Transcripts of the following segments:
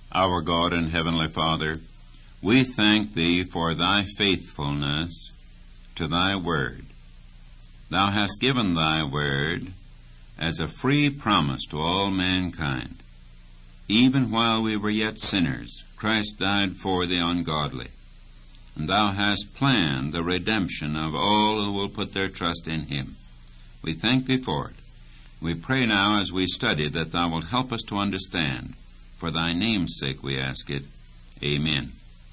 Our God and Heavenly Father, we thank Thee for Thy faithfulness to Thy Word. Thou hast given Thy Word as a free promise to all mankind. Even while we were yet sinners, Christ died for the ungodly. And Thou hast planned the redemption of all who will put their trust in Him. We thank Thee for it. We pray now as we study that Thou wilt help us to understand. For Thy name's sake we ask it. Amen.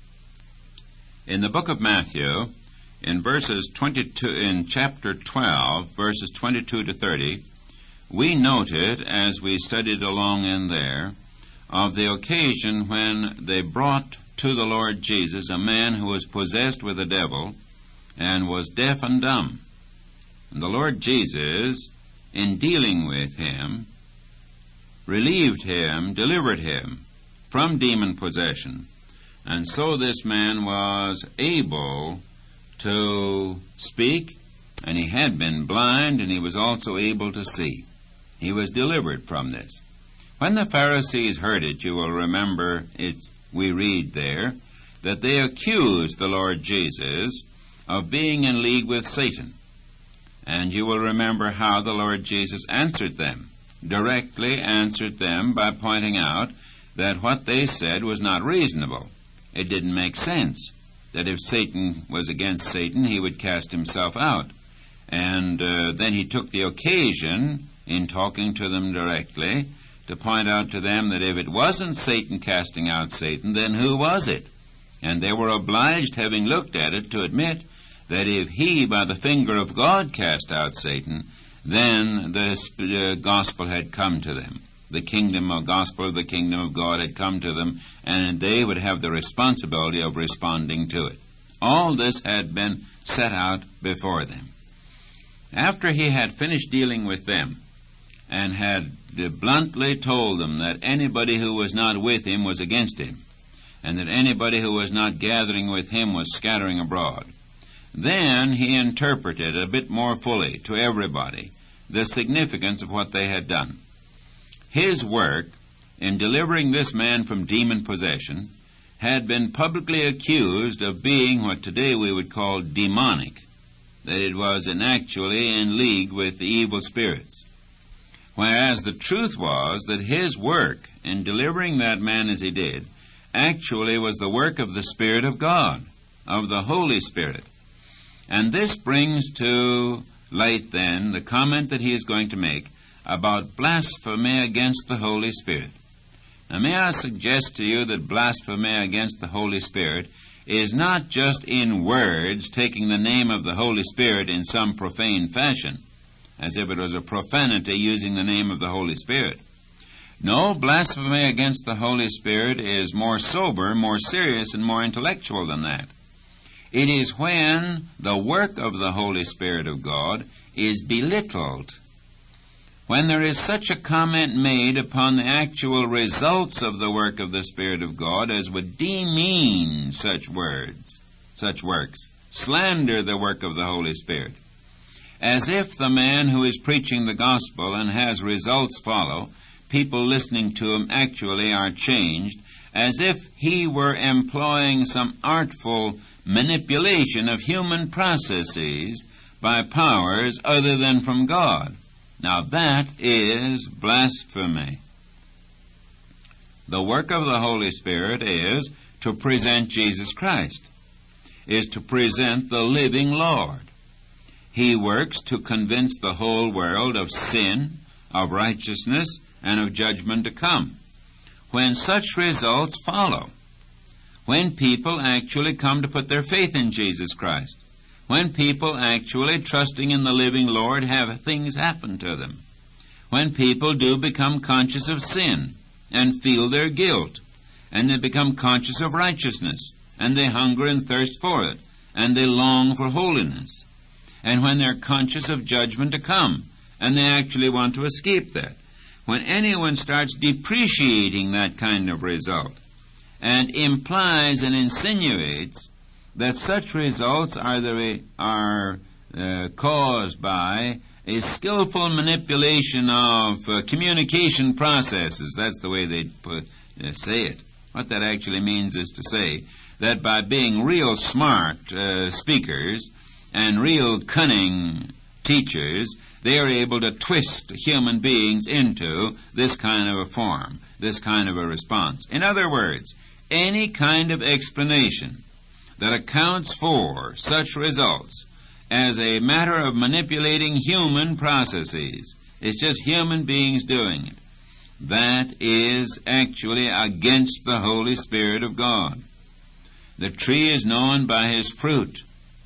In the book of Matthew, in chapter 12, verses 22 to 30, we noted, as we studied along in there, of the occasion when they brought to the Lord Jesus a man who was possessed with a devil and was deaf and dumb. And the Lord Jesus, in dealing with him, relieved him, delivered him from demon possession. And so this man was able to speak, and he had been blind, and he was also able to see. He was delivered from this. When the Pharisees heard it, you will remember we read there, that they accused the Lord Jesus of being in league with Satan. And you will remember how the Lord Jesus answered them. Directly answered them by pointing out that what they said was not reasonable. It didn't make sense. That if Satan was against Satan, he would cast himself out. And then he took the occasion, in talking to them directly, to point out to them that if it wasn't Satan casting out Satan, then who was it? And they were obliged, having looked at it, to admit that if he, by the finger of God, cast out Satan, then the gospel had come to them. The gospel of the kingdom of God had come to them, and they would have the responsibility of responding to it. All this had been set out before them. After he had finished dealing with them, and had bluntly told them that anybody who was not with him was against him, and that anybody who was not gathering with him was scattering abroad, then he interpreted a bit more fully to everybody the significance of what they had done. His work in delivering this man from demon possession had been publicly accused of being what today we would call demonic, that it was actually in league with the evil spirits. Whereas the truth was that his work in delivering that man as he did actually was the work of the Spirit of God, of the Holy Spirit. And this brings to light then the comment that he is going to make about blasphemy against the Holy Spirit. Now may I suggest to you that blasphemy against the Holy Spirit is not just in words taking the name of the Holy Spirit in some profane fashion, as if it was a profanity using the name of the Holy Spirit. No, blasphemy against the Holy Spirit is more sober, more serious, and more intellectual than that. It is when the work of the Holy Spirit of God is belittled. When there is such a comment made upon the actual results of the work of the Spirit of God as would demean such works, slander the work of the Holy Spirit, as if the man who is preaching the gospel and has results follow, people listening to him actually are changed, as if he were employing some artful manipulation of human processes by powers other than from God. Now that is blasphemy. The work of the Holy Spirit is to present Jesus Christ, is to present the living Lord. He works to convince the whole world of sin, of righteousness, and of judgment to come. When such results follow, when people actually come to put their faith in Jesus Christ, when people actually, trusting in the living Lord, have things happen to them, when people do become conscious of sin and feel their guilt, and they become conscious of righteousness, and they hunger and thirst for it, and they long for holiness, and when they're conscious of judgment to come, and they actually want to escape that, when anyone starts depreciating that kind of result, and implies and insinuates that such results are caused by a skillful manipulation of communication processes. That's the way they say it. What that actually means is to say that by being real smart speakers and real cunning teachers, they are able to twist human beings into this kind of a form, this kind of a response. In other words, any kind of explanation that accounts for such results as a matter of manipulating human processes, it's just human beings doing it, that is actually against the Holy Spirit of God. The tree is known by his fruit.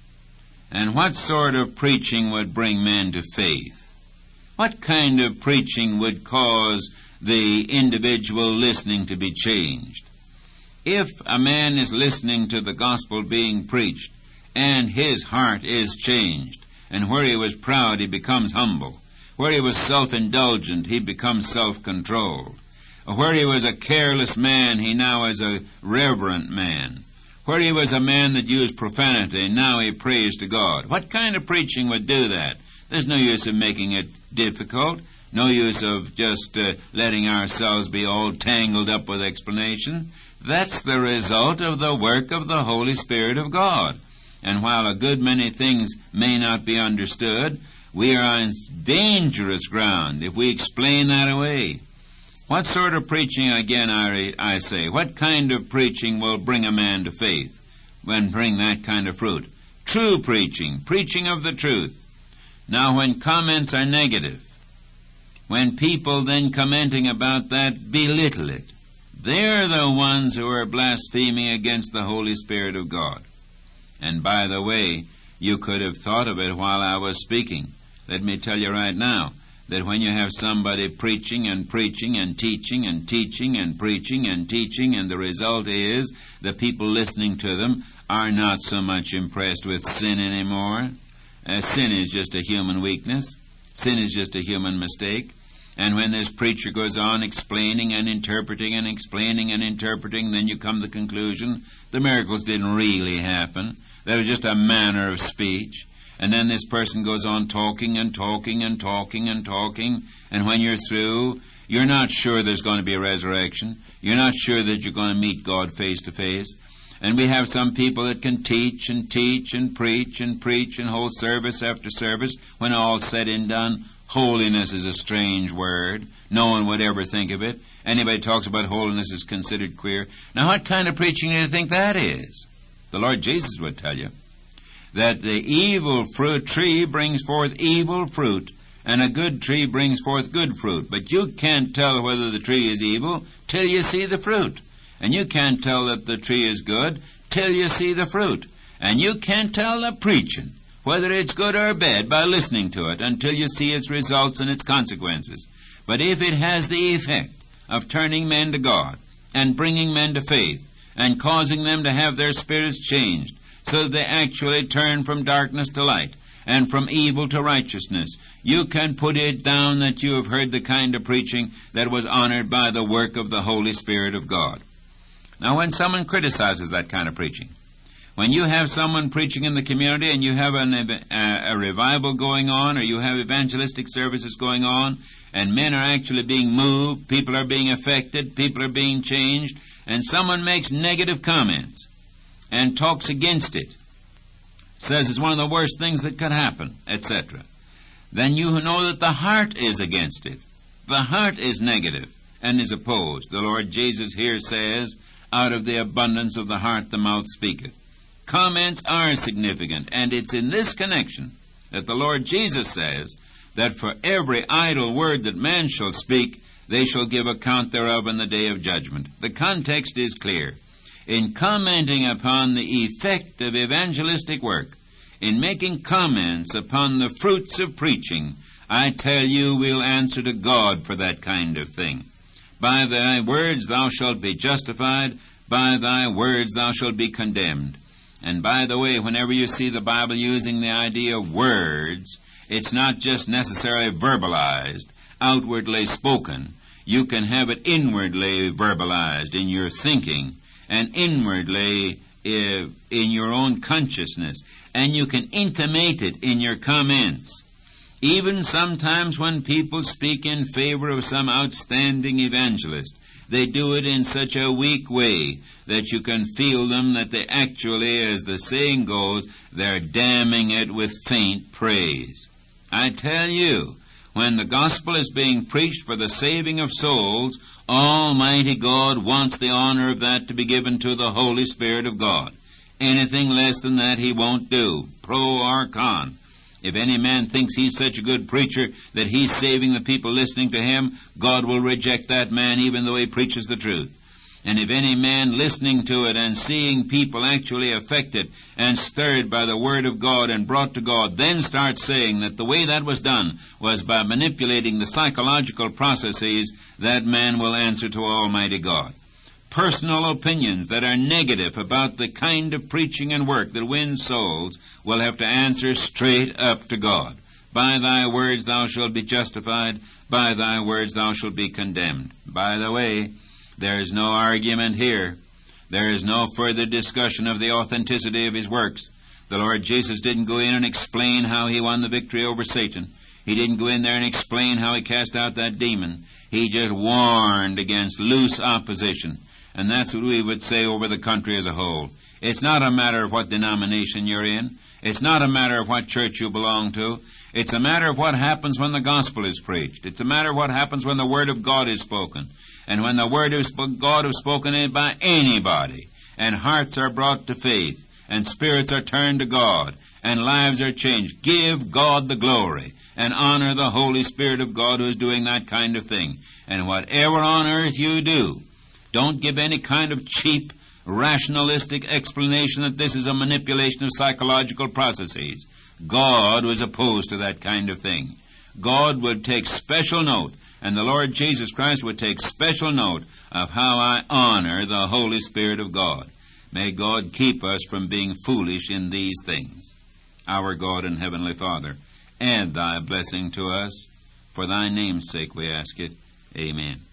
And what sort of preaching would bring men to faith? What kind of preaching would cause the individual listening to be changed? If a man is listening to the gospel being preached and his heart is changed, and where he was proud he becomes humble, where he was self-indulgent he becomes self-controlled, where he was a careless man he now is a reverent man, where he was a man that used profanity now he prays to God. What kind of preaching would do that? There's no use of making it difficult, no use of just letting ourselves be all tangled up with explanation. That's the result of the work of the Holy Spirit of God. And while a good many things may not be understood, we are on dangerous ground if we explain that away. What sort of preaching, again, I say, what kind of preaching will bring a man to faith and bring that kind of fruit? True preaching, preaching of the truth. Now, when comments are negative, when people then commenting about that belittle it, they're the ones who are blaspheming against the Holy Spirit of God. And by the way, you could have thought of it while I was speaking. Let me tell you right now that when you have somebody preaching and preaching and teaching and teaching and preaching and teaching, and the result is the people listening to them are not so much impressed with sin anymore. Sin is just a human weakness. Sin is just a human mistake. And when this preacher goes on explaining and interpreting and explaining and interpreting, then you come to the conclusion the miracles didn't really happen. That was just a manner of speech. And then this person goes on talking and talking and talking and talking. And when you're through, you're not sure there's going to be a resurrection. You're not sure that you're going to meet God face to face. And we have some people that can teach and teach and preach and hold service after service. When all's said and done, holiness is a strange word. No one would ever think of it. Anybody talks about holiness is considered queer. Now, what kind of preaching do you think that is? The Lord Jesus would tell you that the evil fruit tree brings forth evil fruit, and a good tree brings forth good fruit. But you can't tell whether the tree is evil till you see the fruit. And you can't tell that the tree is good till you see the fruit. And you can't tell the preaching whether it's good or bad by listening to it until you see its results and its consequences. But if it has the effect of turning men to God and bringing men to faith and causing them to have their spirits changed so that they actually turn from darkness to light and from evil to righteousness, you can put it down that you have heard the kind of preaching that was honored by the work of the Holy Spirit of God. Now, when someone criticizes that kind of preaching, when you have someone preaching in the community and you have a revival going on, or you have evangelistic services going on, and men are actually being moved, people are being affected, people are being changed, and someone makes negative comments and talks against it, says it's one of the worst things that could happen, etc., then you know that the heart is against it. The heart is negative and is opposed. The Lord Jesus here says, out of the abundance of the heart the mouth speaketh. Comments are significant, and it's in this connection that the Lord Jesus says that for every idle word that man shall speak, they shall give account thereof in the day of judgment. The context is clear. In commenting upon the effect of evangelistic work, in making comments upon the fruits of preaching, I tell you we'll answer to God for that kind of thing. By thy words thou shalt be justified, by thy words thou shalt be condemned. And by the way, whenever you see the Bible using the idea of words, it's not just necessarily verbalized, outwardly spoken. You can have it inwardly verbalized in your thinking and inwardly in your own consciousness. And you can intimate it in your comments. Even sometimes when people speak in favor of some outstanding evangelist, they do it in such a weak way that you can feel them that they actually, as the saying goes, they're damning it with faint praise. I tell you, when the gospel is being preached for the saving of souls, Almighty God wants the honor of that to be given to the Holy Spirit of God. Anything less than that He won't do, pro or con. If any man thinks he's such a good preacher that he's saving the people listening to him, God will reject that man even though he preaches the truth. And if any man listening to it and seeing people actually affected and stirred by the Word of God and brought to God, then starts saying that the way that was done was by manipulating the psychological processes, that man will answer to Almighty God. Personal opinions that are negative about the kind of preaching and work that wins souls will have to answer straight up to God. By thy words thou shalt be justified, by thy words thou shalt be condemned. By the way, there is no argument here. There is no further discussion of the authenticity of His works. The Lord Jesus didn't go in and explain how He won the victory over Satan. He didn't go in there and explain how He cast out that demon. He just warned against loose opposition. And that's what we would say over the country as a whole. It's not a matter of what denomination you're in. It's not a matter of what church you belong to. It's a matter of what happens when the gospel is preached. It's a matter of what happens when the Word of God is spoken. And when the Word of God is spoken by anybody, and hearts are brought to faith, and spirits are turned to God, and lives are changed, give God the glory, and honor the Holy Spirit of God who is doing that kind of thing. And whatever on earth you do, don't give any kind of cheap, rationalistic explanation that this is a manipulation of psychological processes. God was opposed to that kind of thing. God would take special note, and the Lord Jesus Christ would take special note of how I honor the Holy Spirit of God. May God keep us from being foolish in these things. Our God and Heavenly Father, add thy blessing to us. For thy name's sake we ask it. Amen.